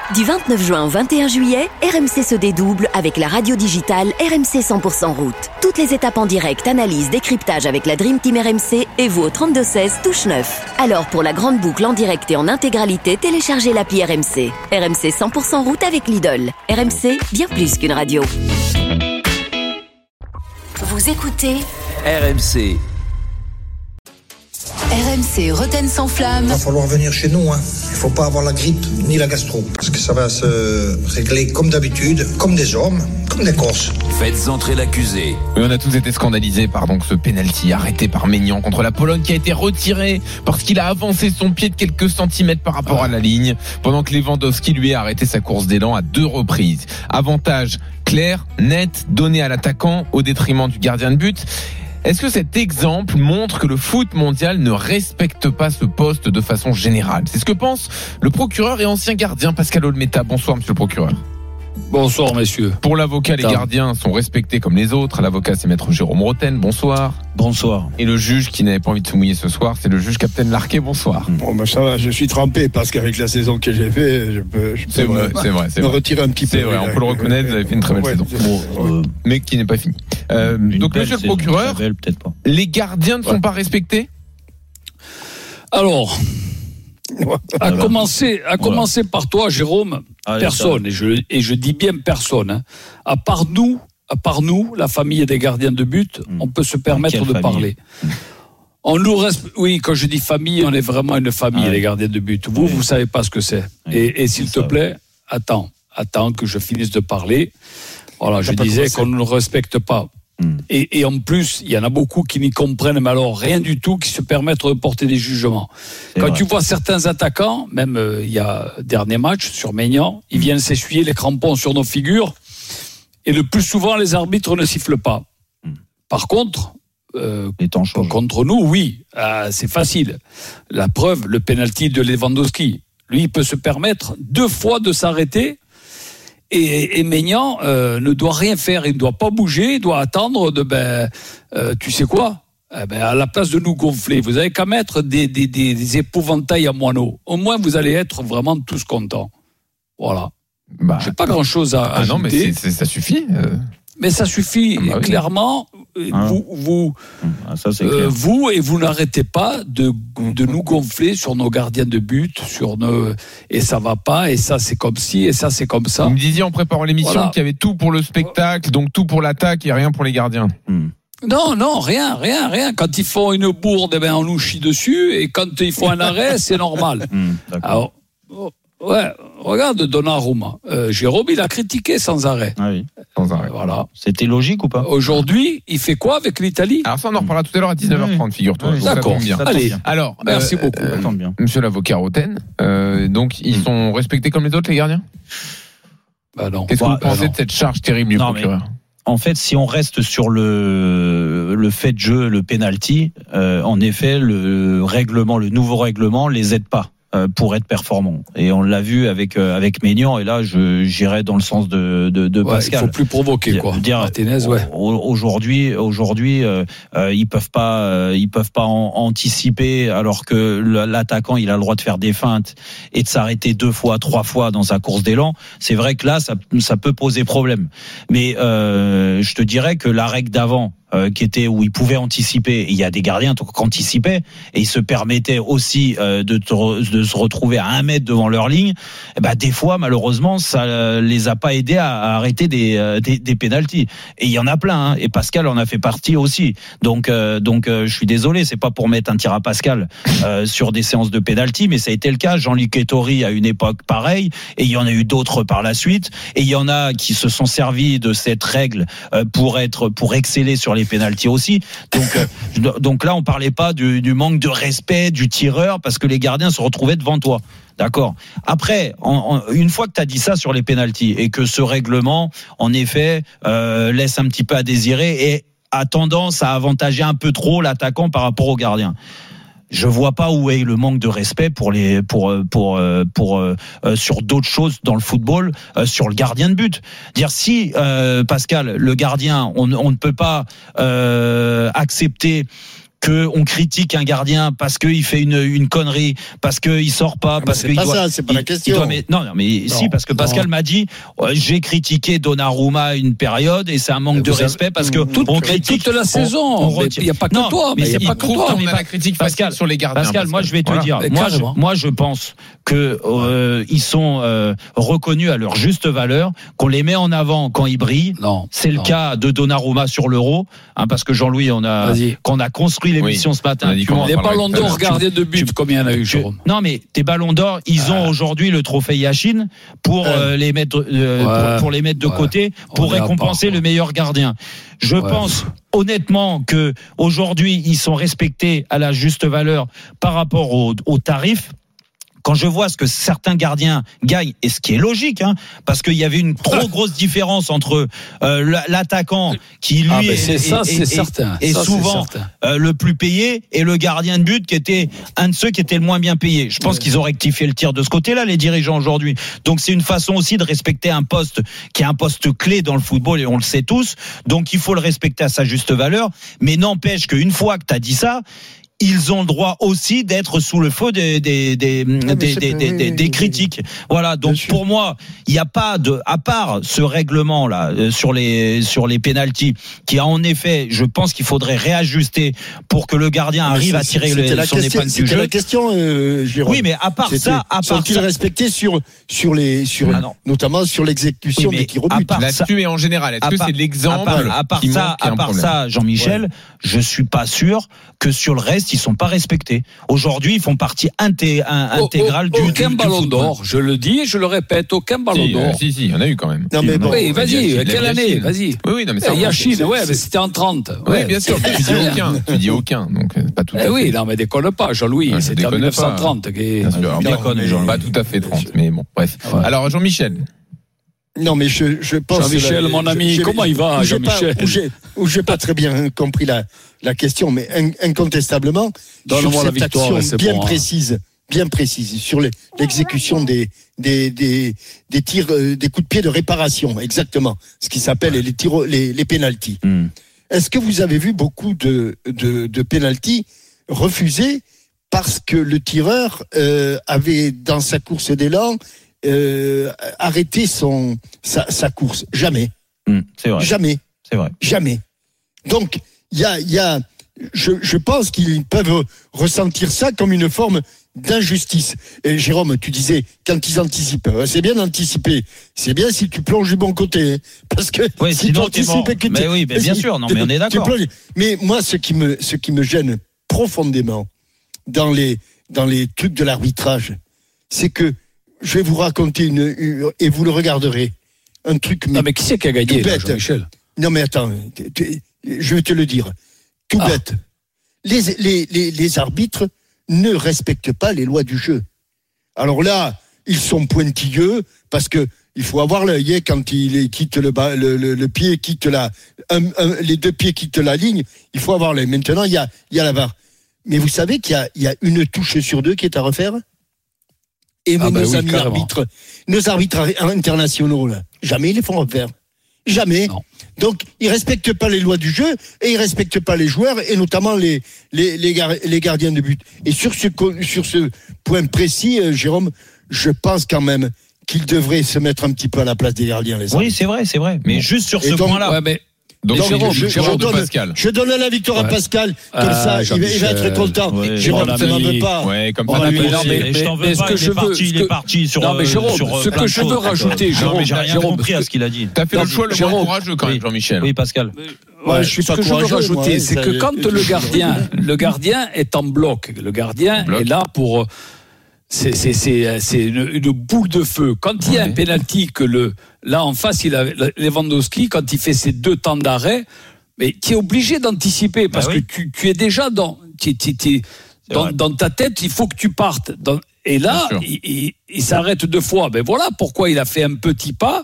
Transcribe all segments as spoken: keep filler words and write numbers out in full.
Du vingt-neuf juin au vingt et un juillet, R M C se dédouble avec la radio digitale R M C cent pour cent route. Toutes les étapes en direct, analyse, décryptage avec la Dream Team R M C et vous au trente-deux seize, touche neuf. Alors pour la grande boucle en direct et en intégralité, téléchargez l'appli R M C. R M C cent pour cent route avec Lidl. R M C, bien plus qu'une radio. Vous écoutez R M C. R M C Rotten sans flamme. Il va falloir venir chez nous, hein. Il faut pas avoir la grippe ni la gastro, parce que ça va se régler comme d'habitude, comme des hommes, comme des Corses. Faites entrer l'accusé. Oui, on a tous été scandalisés par donc ce penalty arrêté par Maignan contre la Pologne qui a été retiré parce qu'il a avancé son pied de quelques centimètres par rapport à la ligne, pendant que Lewandowski lui a arrêté sa course d'élan à deux reprises. Avantage clair, net, donné à l'attaquant au détriment du gardien de but. Est-ce que cet exemple montre que le foot mondial ne respecte pas ce poste de façon générale ? C'est ce que pense le procureur et ancien gardien Pascal Olmeta. Bonsoir, monsieur le procureur. Bonsoir, messieurs. Pour l'avocat, les gardiens sont respectés comme les autres. L'avocat, c'est maître Jérôme Rotten. Bonsoir. Bonsoir. Et le juge qui n'avait pas envie de se mouiller ce soir, c'est le juge Captain Larquet. Bonsoir. Bon, ben ça va, je suis trempé parce qu'avec la saison que j'ai fait, je peux, je peux c'est vrai, c'est vrai, c'est me vrai. retirer un petit c'est peu. C'est vrai, on peut le reconnaître, vous avez fait une très belle ouais, saison. Bon, euh, mais qui n'est pas finie. Euh, donc, monsieur le procureur, belle, peut-être pas. Les gardiens ne ouais. sont pas respectés ? Alors, à commencer, à commencer par toi, Jérôme, Allez, personne, et je, et je dis bien personne, hein, à part nous, à part nous, la famille des gardiens de but, mmh. on peut se permettre de famille parler. Mmh. On nous reste, oui, quand je dis famille, on est vraiment une famille, ah, les gardiens de but. Vous, oui. vous savez pas ce que c'est. Oui. Et, et s'il c'est te ça, plaît, oui. attends, attends que je finisse de parler. Voilà, je disais qu'on ne respecte pas. Mmh. Et, et en plus, il y en a beaucoup qui n'y comprennent, mais alors rien du tout, qui se permettent de porter des jugements. C'est Quand vrai. tu vois certains attaquants, même euh, il y a dernier match sur Maignan, ils mmh. viennent s'essuyer les crampons sur nos figures, et le plus souvent, les arbitres ne sifflent pas. Mmh. Par contre, euh, contre nous, oui, euh, c'est facile. La preuve, le penalty de Lewandowski, lui, il peut se permettre deux fois de s'arrêter. Et, et Maignan euh, ne doit rien faire, il ne doit pas bouger, il doit attendre de ben, euh, tu sais quoi, eh ben, à la place de nous gonfler, vous avez qu'à mettre des, des, des, des épouvantails à moineaux. Au moins, vous allez être vraiment tous contents. Voilà. Bah, j'ai pas grand chose à ah ajouter. Non, mais c'est, c'est, ça suffit. Euh... Mais ça suffit, ah bah oui. clairement. Ah. Vous, vous, ah, ça, c'est euh, vous et vous n'arrêtez pas de, de nous gonfler sur nos gardiens de but, sur nos et ça va pas, et ça c'est comme ci, et ça c'est comme ça. Vous me disiez en préparant l'émission voilà. qu'il y avait tout pour le spectacle, donc tout pour l'attaque et rien pour les gardiens. Hmm. Non, non, rien, rien, rien. Quand ils font une bourde, eh ben on nous chie dessus, et quand ils font un arrêt, c'est normal. Hmm, Alors, ouais, regarde Donnarumma. Euh, Jérôme, il a critiqué sans arrêt. Ah oui, sans arrêt. Voilà. C'était logique ou pas ? Aujourd'hui, il fait quoi avec l'Italie ? Alors ça, on en reparlera tout à l'heure à dix-neuf heures trente, figure-toi. Oui, d'accord. Bien. Allez. Alors, merci euh, beaucoup. Euh, bien. Monsieur l'avocat Rotten, euh, donc ils mmh. sont respectés comme les autres, les gardiens ? Bah non. Qu'est-ce bah, que vous pensez non. de cette charge terrible du non, procureur ? En fait, si on reste sur le le fait de jeu, le penalty, euh, en effet, le règlement, le nouveau règlement, les aide pas pour être performant. Et on l'a vu avec euh, avec Maignan, et là je j'irais dans le sens de de, de ouais, Pascal. Il faut plus provoquer quoi. Dire, Martinez, ouais. Aujourd'hui aujourd'hui euh, euh, ils peuvent pas euh, ils peuvent pas en, anticiper, alors que l'attaquant il a le droit de faire des feintes et de s'arrêter deux fois, trois fois dans sa course d'élan. C'est vrai que là ça ça peut poser problème. Mais euh, je te dirais que la règle d'avant, Euh, qui était où ils pouvaient anticiper. Il y a des gardiens qui anticipaient et ils se permettaient aussi euh, de, te, de se retrouver à un mètre devant leur ligne. Et ben des fois, malheureusement, ça euh, les a pas aidés à, à arrêter des, euh, des des pénaltys. Et il y en a plein. Hein, et Pascal en a fait partie aussi. Donc euh, donc euh, je suis désolé, c'est pas pour mettre un tir à Pascal euh, sur des séances de pénalty, mais ça a été le cas. Jean-Luc Ettori à une époque pareille, et il y en a eu d'autres par la suite. Et il y en a qui se sont servis de cette règle euh, pour être pour exceller sur les les pénaltys aussi. Donc, euh, donc là, on parlait pas du, du manque de respect du tireur parce que les gardiens se retrouvaient devant toi. D'accord. Après, en, en, une fois que tu as dit ça sur les pénaltys et que ce règlement, en effet, euh, laisse un petit peu à désirer et a tendance à avantager un peu trop l'attaquant par rapport au gardien. Je vois pas où est le manque de respect pour les pour pour pour, pour euh, sur d'autres choses dans le football, euh, sur le gardien de but. Dire si euh, Pascal, le gardien, on, on ne peut pas euh, accepter que on critique un gardien parce qu'il fait une une connerie, parce qu'il sort pas, ah, parce c'est qu'il pas doit, ça, c'est pas il, la question. Doit, mais, non, non, mais non, si, parce que Pascal non. m'a dit, euh, j'ai critiqué Donnarumma une période et c'est un manque de respect avez, parce que toute, on critique toute la saison. Il n'y a pas que non, toi, mais il n'y a pas que toi. On a la critique Pascal sur les gardiens. Pascal, moi je vais te voilà. dire, moi je, moi je pense que euh, ils sont euh, reconnus à leur juste valeur, qu'on les met en avant quand ils brillent. Non, c'est non. le cas de Donnarumma sur l'Euro, hein, parce que Jean-Louis, on a, qu'on a construit l'émission oui. ce matin. Les ballons d'or gardiens de but, combien il y en a eu, Jérôme ? Non, mais tes ballons d'or, ils ah. ont aujourd'hui le trophée Yachine pour euh, les mettre, euh, ouais. pour, pour les mettre de ouais. côté, pour on récompenser pas, le meilleur gardien. Je ouais. pense honnêtement que aujourd'hui ils sont respectés à la juste valeur par rapport aux au tarifs. Quand je vois ce que certains gardiens gagnent, et ce qui est logique, hein, parce qu'il y avait une trop grosse différence entre euh, l'attaquant qui lui ah est, c'est ça, est, c'est est, certain. est ça, souvent c'est euh, le plus payé et le gardien de but qui était un de ceux qui était le moins bien payé. Je pense ouais. qu'ils ont rectifié le tir de ce côté-là, les dirigeants aujourd'hui. Donc c'est une façon aussi de respecter un poste qui est un poste clé dans le football et on le sait tous. Donc il faut le respecter à sa juste valeur. Mais n'empêche qu'une fois que tu as dit ça, ils ont le droit aussi d'être sous le feu des des des des, des, des, des, des, des critiques. Voilà. Donc pour moi, il n'y a pas de, à part ce règlement là sur les sur les pénaltys, qui a en effet, je pense qu'il faudrait réajuster pour que le gardien arrive à tirer le, son épingle du jeu. C'était la question, euh, Jérôme. Oui, mais à part ça, à part sont-ils respectés sur sur les sur ah notamment sur l'exécution oui, des tirs au but. Là-dessus et en général, est-ce que c'est l'exemple à part, à part qui ça, à part ça, Jean-Michel, ouais. je suis pas sûr que sur le reste ils sont pas respectés. Aujourd'hui, ils font partie inté- un, intégrale oh, oh, du aucun du, ballon du d'or. Je le dis et je le répète, aucun ballon si, d'or. Euh, si, si, il y en a eu quand même. Non, mais bon, oui, vas-y, Yachine, quelle année Yachine. Vas-y. Oui, oui, non, mais ça. Yachine, ouais, mais c'était en trente. Oui, ouais, bien sûr. Tu dis aucun. Tu dis aucun. Donc, pas tout à fait. Eh oui, non, mais déconne pas, Jean-Louis. Ouais, c'était en dix-neuf cent trente. Bien sûr. Déconne, Jean-Louis. Pas tout à fait trente, mais bon, bref. Alors, Jean-Michel. Non, mais je, je pense. Jean-Michel, la, mon ami, je, comment il va, Jean-Michel? Où j'ai, où j'ai pas très bien compris la, la question, mais in, incontestablement, sur cette la victoire, action bien bon, précise, hein. bien précise, sur les, l'exécution des, des, des, des tirs, euh, des coups de pied de réparation, exactement. Ce qui s'appelle les tirs, les, les pénaltys. Mm. Est-ce que vous avez vu beaucoup de, de, de pénaltys refusés parce que le tireur, euh, avait, dans sa course d'élan, Euh, arrêter son sa, sa course, jamais, mmh, c'est vrai. jamais, c'est vrai, jamais. Donc il y a il y a, je je pense qu'ils peuvent ressentir ça comme une forme d'injustice. Et Jérôme, tu disais quand ils anticipent, c'est bien d'anticiper, c'est bien si tu plonges du bon côté, parce que oui, si sinon tu anticipes que mais oui, mais bien sûr, non, mais on est d'accord. Mais moi, ce qui me ce qui me gêne profondément dans les dans les trucs de l'arbitrage, c'est que je vais vous raconter une, une et vous le regarderez. Un truc. Mais, non, mais qui c'est qui a gagné, là, Jean-Michel ? Non, mais attends, je vais te le dire. Tout ah. bête. Les, les, les, les arbitres ne respectent pas les lois du jeu. Alors là, ils sont pointilleux parce que il faut avoir l'œil quand il quitte le, le, le, le pied, quitte la, un, un, les deux pieds quittent la ligne. Il faut avoir l'œil. Maintenant, il y a, il y a la V A R. Mais vous savez qu'il y a, il y a une touche sur deux qui est à refaire. Et ah nos, bah amis oui, arbitres, nos arbitres internationaux, là, jamais ils les font refaire. Jamais. Non. Donc, ils respectent pas les lois du jeu et ils respectent pas les joueurs et notamment les, les, les, gar, les gardiens de but. Et sur ce, sur ce point précis, euh, Jérôme, je pense quand même qu'ils devraient se mettre un petit peu à la place des gardiens, les oui, c'est vrai, c'est vrai. Mais bon. Juste sur ce donc, point-là. Ouais, mais... Donc, Donc Jérôme, je, Jérôme je, donne, Pascal. je donne la victoire ouais. à Pascal, comme ah, ça, il va, il va être content. Ouais, Jérôme, tu n'en veux pas. Ouais, comme ça, oh, mais, non, mais, je t'en veux pas. Que je veux, il est parti sur. Non, mais Jérôme, sur, ce que je veux rajouter, Jérôme, j'ai rien compris à ce qu'il a dit. T'as fait le choix le moins courageux quand même, Jean-Michel. Oui, Pascal. Ouais, je suis pas ce que je veux rajouter, c'est que quand le gardien, le gardien est en bloc, le gardien est là pour. C'est, c'est, c'est, c'est une, une boule de feu. Quand il y a un penalty que le, là en face, il a Lewandowski, quand il fait ses deux temps d'arrêt, mais tu es obligé d'anticiper parce bah oui. que tu, tu es déjà dans, tu, tu, tu, dans, dans ta tête, il faut que tu partes. Dans, et là, il, il, il s'arrête deux fois. Ben voilà pourquoi il a fait un petit pas.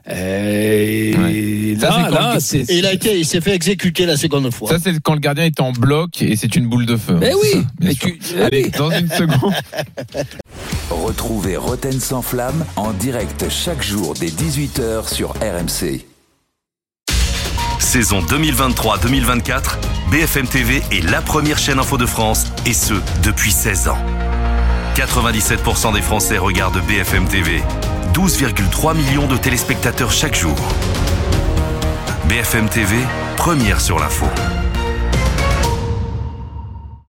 Et ouais. là, ça, là, c'est, et il a été, il s'est fait exécuter la seconde fois. Ça, c'est quand le gardien est en bloc et c'est une boule de feu. Mais oui, mais tu, allez, oui. Dans une seconde. Retrouvez Roten sans flamme en direct chaque jour dès dix-huit heures sur R M C. Saison deux mille vingt-trois deux mille vingt-quatre, B F M T V est la première chaîne info de France, et ce, depuis seize ans. quatre-vingt-dix-sept pour cent des Français regardent B F M T V. douze virgule trois millions de téléspectateurs chaque jour. B F M T V, première sur l'info.